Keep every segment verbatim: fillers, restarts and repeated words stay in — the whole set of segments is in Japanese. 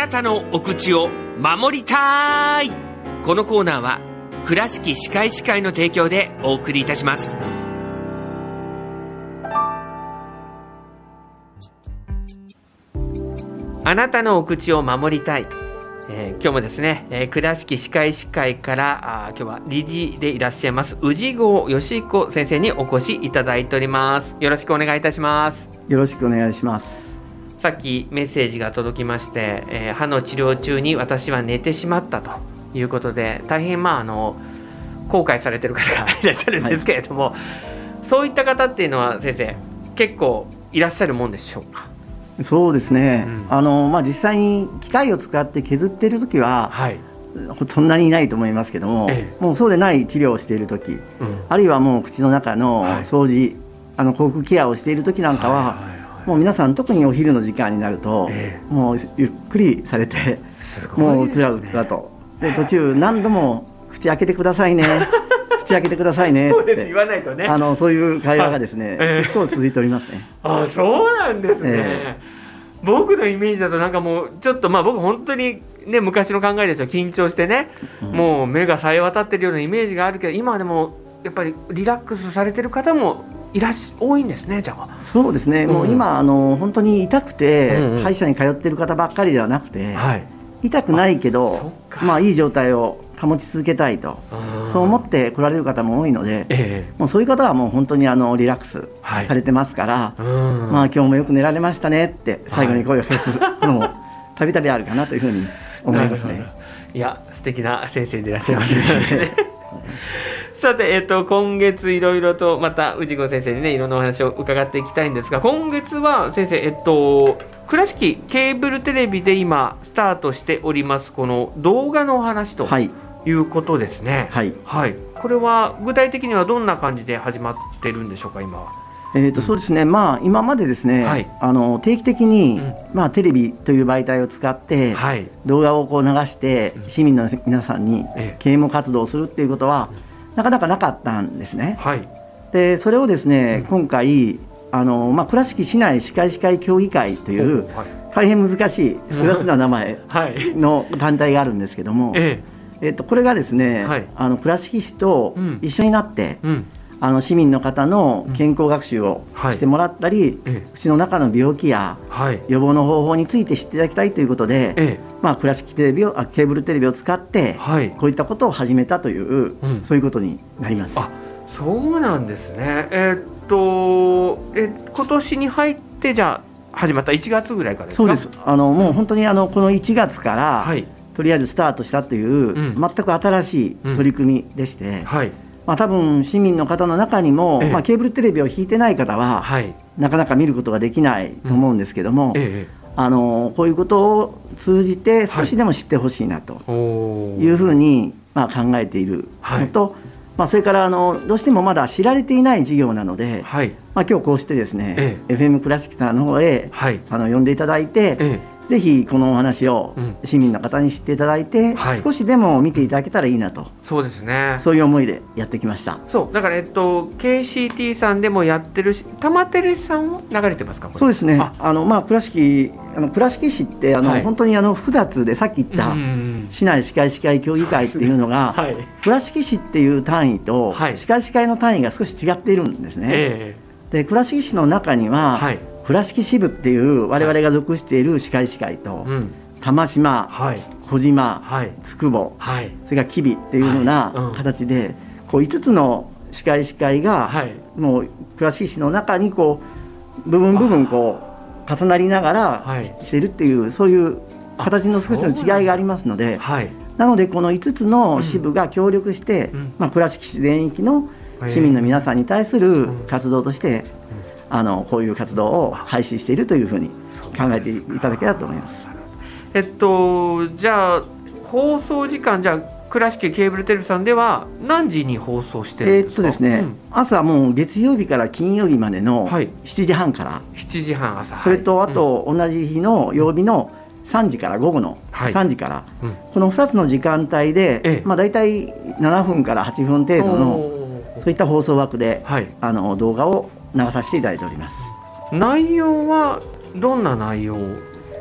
なたのお口を守りたい。このコーナーは倉敷歯科医師会の提供でお送りいたします。あなたのお口を守りたい、えー、今日もですね、えー、倉敷歯科医師会からあ今日は理事でいらっしゃいます氏郷義彦先生にお越しいただいております。よろしくお願いいたします。 よろしくお願いします。 さっきメッセージが届きまして、えー、歯の治療中に私は寝てしまったということで、大変まああの後悔されてる方がいらっしゃるんですけれども、はい、そういった方っていうのは先生結構いらっしゃるもんでしょうか？ そうですね、 うんあのまあ、実際に機械を使って削っているときは、はい、そんなにいないと思いますけども、ええ、もうそうでない治療をしているとき、うん、あるいはもう口の中の掃除、はい、あの口腔ケアをしているときなんかは、はいはいはい、もう皆さん特にお昼の時間になると、ええ、もうゆっくりされて、もううつらうつらとで途中何度も口開けてくださいね口開けてくださいねってそうです言わないとね、 あのそういう会話がですね、はい、結構続いておりますね。 あ、そうなんですね、えー、僕のイメージだとなんかもうちょっとまあ僕本当にね昔の考えですよ、緊張してね、うん、もう目がさえ渡ってるようなイメージがあるけど、今はでもやっぱりリラックスされてる方もいらっし多いんですね。じゃあそうですね、うん、もう今あの本当に痛くて、うんうん、歯医者に通ってる方ばっかりではなくて、はい、痛くないけどまあいい状態を保ち続けたいと、そう思って来られる方も多いので、ええ、もうそういう方はもう本当にあのリラックスされてますから、はい、まあ、今日もよく寝られましたねって最後に声をかけするのもたびたびあるかなというふうに思いますね。 いや素敵な先生でいらっしゃいますねさて、えー、と今月いろいろとまた氏子先生にねいろんなお話を伺っていきたいんですが、今月は先生、えっと倉敷ケーブルテレビで今スタートしておりますこの動画のお話と、はい、いうことですね。はいはい、これは具体的にはどんな感じで始まってるんでしょうか今は？ えーとそうですね、まあ、今までですね、はい、あの定期的に、うんまあ、テレビという媒体を使って、はい、動画をこう流して市民の皆さんに啓蒙活動をするっていうことは、ええ、なかなかなかったんですね。はい、でそれをですね、うん、今回あの、まあ、倉敷市内歯科医師会協議会という、はい、大変難しい複雑な名前の団体があるんですけども、えええー、とこれがですね、はい、あの倉敷市と一緒になって、うんうんあの市民の方の健康学習をしてもらったり、うんはい、口の中の病気や予防の方法について知っていただきたいということで、ええまあ、倉敷テレビをあケーブルテレビを使って、はい、こういったことを始めたという、うん、そういうことになります。 あ、そうなんですね。えー、っとえ今年に入ってじゃあ始まったいちがつぐらいからですか？ そうです。あのもう本当にあのこのいちがつから、はい、とりあえずスタートしたという、うん、全く新しい取り組みでして、うんはいまあ、多分市民の方の中にも、ええまあ、ケーブルテレビを引いてない方は、はい、なかなか見ることができないと思うんですけども、うんええ、あのこういうことを通じて少しでも知ってほしいなというふうに、まあ、考えているのと、はいまあ、それからあのどうしてもまだ知られていない事業なので、はいまあ、今日こうしてですね、ええ、エフエム 倉敷さんの方へ、はい、あの呼んでいただいて、ええぜひこのお話を市民の方に知っていただいて、うんはい、少しでも見ていただけたらいいなと、 そうですね、 そういう思いでやってきました。 そうだから、えっと、ケーシーティー さんでもやってるし、玉テレさんも流れてますか？これそうですね、ああの、まあ、倉敷あの倉敷市ってあの、はい、本当にあの複雑で、さっき言った市内歯科医師会協議会っていうのが、はい、倉敷市っていう単位と、はい、歯科医師会の単位が少し違っているんですね。えー、で倉敷市の中には、はい倉敷支部っていう我々が属している歯科医師会と、はい、玉島、はい、小島、はい、筑保、はい、それから吉備っていうような形で、はいうん、こういつつの歯科医師会が、はい、もう倉敷市の中にこう部分部分こう重なりながらしているっていう、そういう形の少しの違いがありますので、はい、なのでこのいつつの支部が協力して、うんまあ、倉敷市全域の市民の皆さんに対する活動として、うんあのこういう活動を開始しているというふうに考えていただけたらと思います。 えっとじゃあ放送時間、じゃあ倉敷ケーブルテレビさんでは何時に放送してるんですか？ えー、っとですね、うん、朝もう月曜日から金曜日までのしちじはんから、はい、 しちじはん朝、 それとあと同じ日の曜日のさんじから午後のさんじから、はいうん、このふたつの時間帯で、ええまあ、大体ななふんからはちふん程度のそういった放送枠で、はい、あの動画を流させていただいております。 内容はどんな内容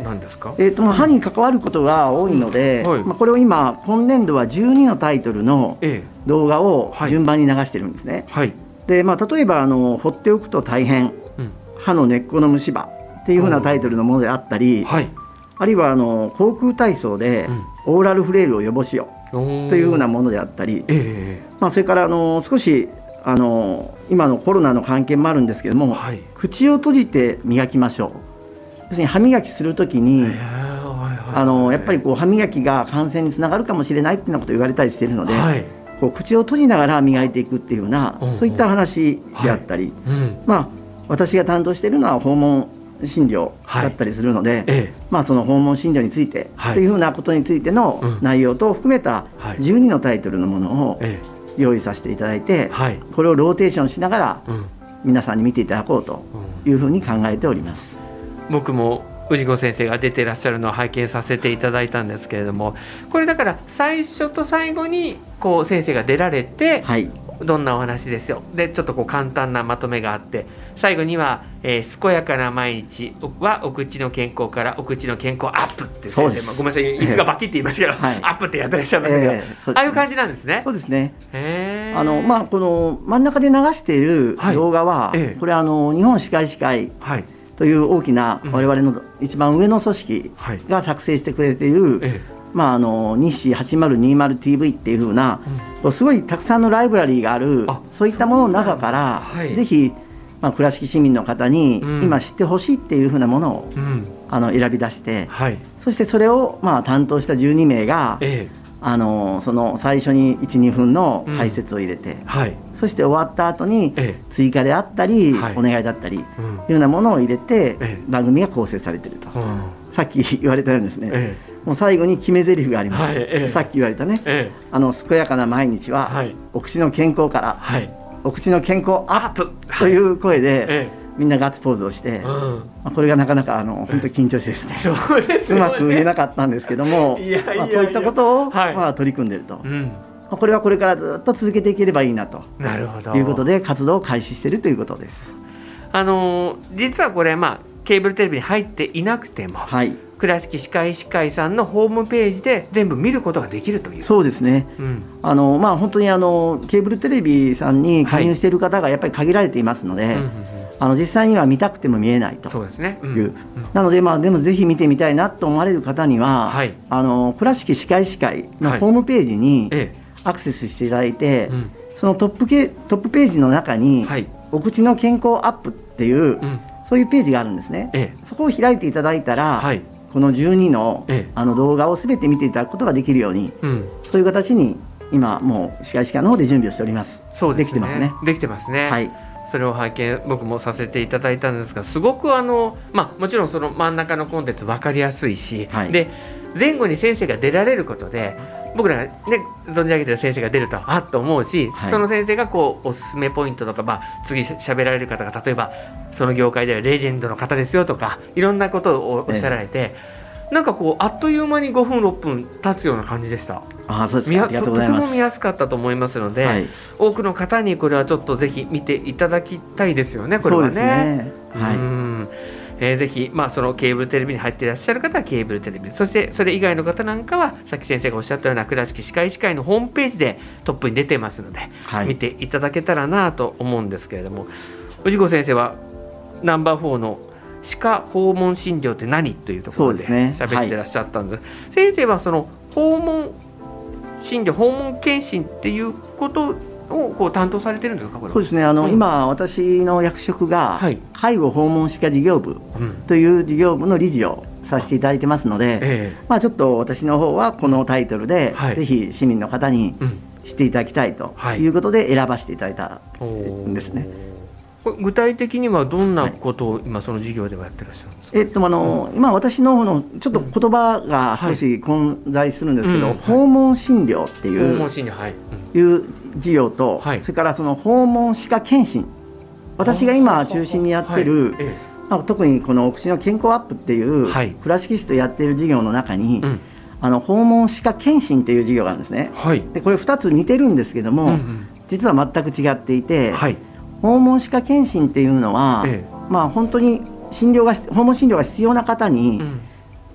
何ですか？ えーとまあ、歯に関わることが多いので、うんはいまあ、これを今今年度はじゅうにのタイトルの動画を順番に流してるんですね、はいはいでまあ、例えばあの放っておくと大変、うん、歯の根っこの虫歯っていうふうなタイトルのものであったり、はい、あるいはあの口腔体操でオーラルフレイルを予防しようというふうなものであったり、えーまあ、それからあの少しあの今のコロナの関係もあるんですけども、はい、口を閉じて磨きましょう。要するに歯磨きするときに、あのやっぱりこう歯磨きが感染につながるかもしれないっていうようなことを言われたりしているので、はい、こう口を閉じながら磨いていくっていうような、うんうん、そういった話であったり、はいうんまあ、私が担当しているのは訪問診療だったりするので、はいええまあ、その訪問診療について、はい、というふうなことについての内容と含めたじゅうにのタイトルのものを、ええ用意させていただいて、はい、これをローテーションしながら、うん、皆さんに見ていただこうというふうに考えております、 うん、僕も氏子先生が出てらっしゃるのを拝見させていただいたんですけれども、これだから最初と最後にこう先生が出られて、はい、どんなお話ですよでちょっとこう簡単なまとめがあって、最後には、えー、健やかな毎日はお口の健康からお口の健康アップって先生もごめんなさい椅子がバキって言いましたけど、はい、アップってやってらっしゃいますけど、えーね、ああいう感じなんですね。 そうですね。へあの、まあ、この真ん中で流している動画は、はいえー、これはあの日本歯科医師会という大きな我々の一番上の組織が作成してくれている、はいえーまあ、あの日誌 はちまるにまるティーブイ っていう風な、うん、すごいたくさんのライブラリーがあるそういったものの中から、はい、ぜひ、まあ、倉敷市民の方に今知ってほしいっていう風なものを、うん、あの選び出して、はい、そしてそれを、まあ、担当したじゅうにめいが、ええ、あのその最初に いちにふんの解説を入れて、うんはい、そして終わった後に追加であったり、ええ、お願いだったり、はい、いうようなものを入れて、ええ、番組が構成されていると、うん、さっき言われたようにですね、ええもう最後に決め台詞があります、はいええ、さっき言われたね、ええ、あの健やかな毎日は、はい、お口の健康から、はい、お口の健康アップという声で、ええ、みんなガッツポーズをして、うんまあ、これがなかなかあの本当に緊張してですね、そうですよね、うまく言えなかったんですけどもいやいやいや、まあ、こういったことを、はいまあ、取り組んでいると、うんまあ、これはこれからずっと続けていければいいなとなるほどいうことで活動を開始しているということです。 あの実はこれ、まあ、ケーブルテレビに入っていなくても、はい倉敷歯科医師会さんのホームページで全部見ることができるという。 そうですね、うんあのまあ、本当にあのケーブルテレビさんに加入している方がやっぱり限られていますので、はいうんうんうん、あの実際には見たくても見えないという。そうですね、うんうん、なので、まあ、でもぜひ見てみたいなと思われる方には、はい、あの倉敷歯科医師会のホームページにアクセスしていただいて、はい、そのトップケ、トップページの中に、はい、お口の健康アップっていう、うん、そういうページがあるんですね、ええ、そこを開いていただいたら、はいこのじゅうに の, あの動画をすべて見ていただくことができるように、うん、そういう形に今もう歯科医師会の方で準備をしております。 そうですね、 できてますね。 できてますね、はい、それを拝見僕もさせていただいたんですが、すごくあの、まあ、もちろんその真ん中のコンテンツ分かりやすいし、はい、で前後に先生が出られることで僕らが、ね、存じ上げてる先生が出るとあっと思うし、はい、その先生がこうおすすめポイントとか、まあ、次喋られる方が例えばその業界ではレジェンドの方ですよとかいろんなことをおっしゃられて、ええ、なんかこうあっという間にごふんろっぷん経つような感じでした。 あ、そうですか。ありがとうございます。 とても見やすかったと思いますので、はい、多くの方にこれはちょっとぜひ見ていただきたいですよね。これはね。そうですね。はい。うんえー、ぜひ、まあ、そのケーブルテレビに入っていらっしゃる方はケーブルテレビ、そしてそれ以外の方なんかはさっき先生がおっしゃったような倉敷歯科医師会のホームページでトップに出てますので、はい、見ていただけたらなと思うんですけれども、氏子先生はナンバーフォーの歯科訪問診療って何というところで喋ってらっしゃったんです、ねはい、先生はその訪問診療訪問検診っていうことをこう担当されてるんですか？これそうですね、あの、うん、今私の役職が介護訪問歯科事業部という事業部の理事をさせていただいてますので、うんえーまあ、ちょっと私の方はこのタイトルで、はい、ぜひ市民の方に知っていただきたいということで選ばせていただいたんですね、 はい、具体的にはどんなことを今その事業ではやってらっしゃるんですか？ えっとあのうん、今私の方のちょっと言葉が少し混在するんですけど、はい、訪問診療っていう、訪問診療、はいうん、いう事業と、はい、それからその訪問歯科検診、私が今中心にやってる、はいええまあ、特にこのお口の健康アップっていう、はい、倉敷市とやっている事業の中に、うん、あの訪問歯科検診っていう事業があるんですね、はい、でこれふたつ似てるんですけども、うんうん、実は全く違っていて、はい、訪問歯科検診っていうのは、ええまあ、本当に診療が訪問診療が必要な方に、うん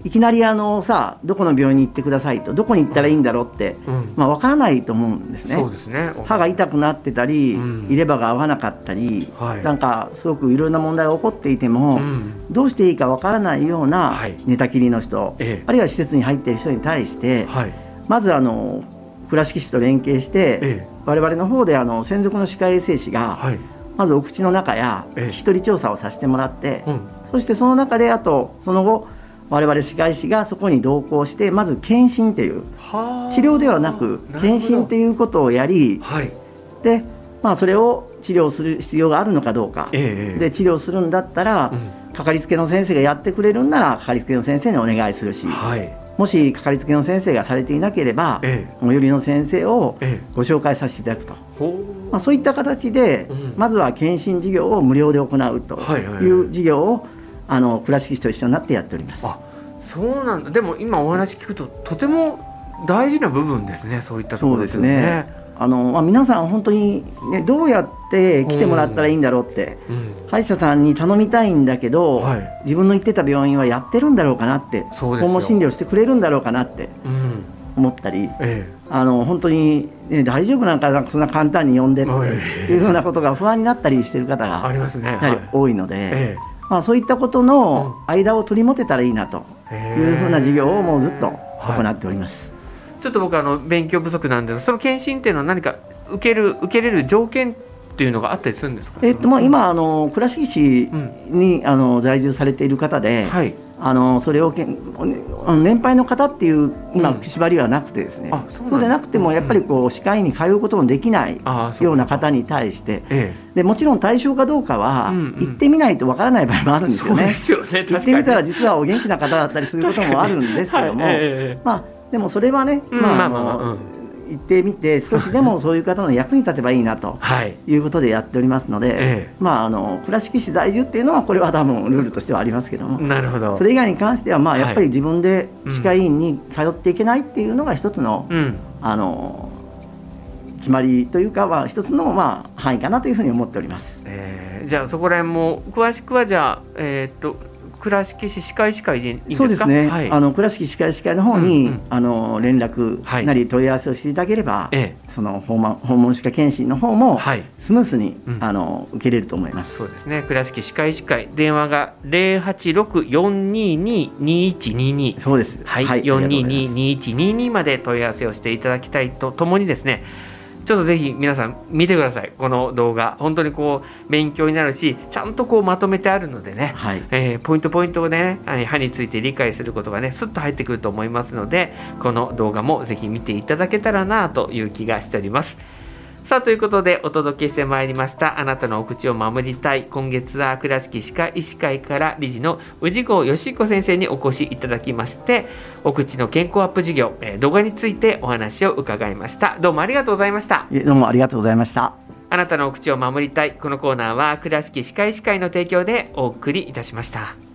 いきなりあのさどこの病院に行ってくださいとどこに行ったらいいんだろうって、うん、まあ、分からないと思うんですね。 そうですね。 歯が痛くなってたり、うん、入れ歯が合わなかったり、はい、なんかすごくいろんな問題が起こっていても、うん、どうしていいか分からないような寝たきりの人、はい、あるいは施設に入っている人に対して、はい、まずあの倉敷市と連携して、ええ、我々の方であの専属の歯科衛生士が、はい、まずお口の中や聞き取り調査をさせてもらって、ええ、うん、そしてその中であとその後我々歯科医師がそこに同行してまず検診という治療ではなく検診ということをやり、はい、で、まあ、それを治療する必要があるのかどうか、ええ、で治療するんだったら、うん、かかりつけの先生がやってくれるんならかかりつけの先生にお願いするし、はい、もしかかりつけの先生がされていなければ、ええ、最寄りの先生をご紹介させていただくと、ええ、まあ、そういった形で、うん、まずは検診事業を無料で行うという事業をあの倉敷市と一緒になってやっております。 あ、そうなんだ。でも今お話聞くととても大事な部分ですね。そういったところですよね。そうですね。 あのまあ、皆さん本当に、ね、どうやって来てもらったらいいんだろうって、うん、歯医者さんに頼みたいんだけど、はい、自分の行ってた病院はやってるんだろうかなって、訪問診療してくれるんだろうかなって思ったり、うん、ええ、あの本当に、ね、大丈夫なんかそんな簡単に呼んでっていうふうなことが不安になったりしている方がやはり多いので、はい、ええ、まあ、そういったことの間を取り持てたらいいなというふうな事業をもうずっと行っております。 はい、ちょっと僕あの勉強不足なんですが、その検診っていうのは何か受ける受けれる条件っていうのがあったりするんですか？ えっとまあ、今あの倉敷市に、うん、あの在住されている方で、はい、あのそれをけ年配の方っていう今、うん、縛りはなくてですね、あ、そうなんです。そうでなくてもやっぱりこう歯科医に通うこともできないような方に対して、ええ、でもちろん対象かどうかは、うんうん、行ってみないとわからない場合もあるんですよね。 そうですよね。 行ってみたら実はお元気な方だったりすることもあるんですけども、はい、ええ、まあ、でもそれはね、まあまあまあ、うん、行ってみて少しでもそういう方の役に立てばいいなということでやっておりますので、ええ、まあ、あの倉敷市在住っていうのはこれは多分ルールとしてはありますけども、 なるほど。 それ以外に関してはまあやっぱり自分で歯科医院に通っていけないっていうのが一つの、うん、あの決まりというかは一つのまあ範囲かなというふうに思っております。 えー、じゃあそこら辺も詳しくはじゃあ、えー、っと倉敷市歯科医師会でいいんですか？ そうですね、はい、あの倉敷歯科医師会の方に、うんうん、あの連絡なり問い合わせをしていただければ、はい、その訪問、訪問歯科検診の方もスムースに、はい、あの受けれると思います。 そうですね。倉敷歯科医師会電話が ゼロはちろく よんにーにー にーいちにーにー、 そうです、 はいはい、よんにーにー にーいちにーにーまで問い合わせをしていただきたいとともにですね、ちょっとぜひ皆さん見てください。この動画本当にこう勉強になるし、ちゃんとこうまとめてあるのでね、はい、えー、ポイントポイントをね歯について理解することがねスッと入ってくると思いますので、この動画もぜひ見ていただけたらなという気がしております。さあ、ということでお届けしてまいりましたあなたのお口を守りたい。今月は倉敷歯科医師会から理事の氏郷義彦先生にお越しいただきまして、お口の健康アップ事業、えー、動画についてお話を伺いました。どうもありがとうございました。 どうもありがとうございました。 あなたのお口を守りたい。このコーナーは倉敷歯科医師会の提供でお送りいたしました。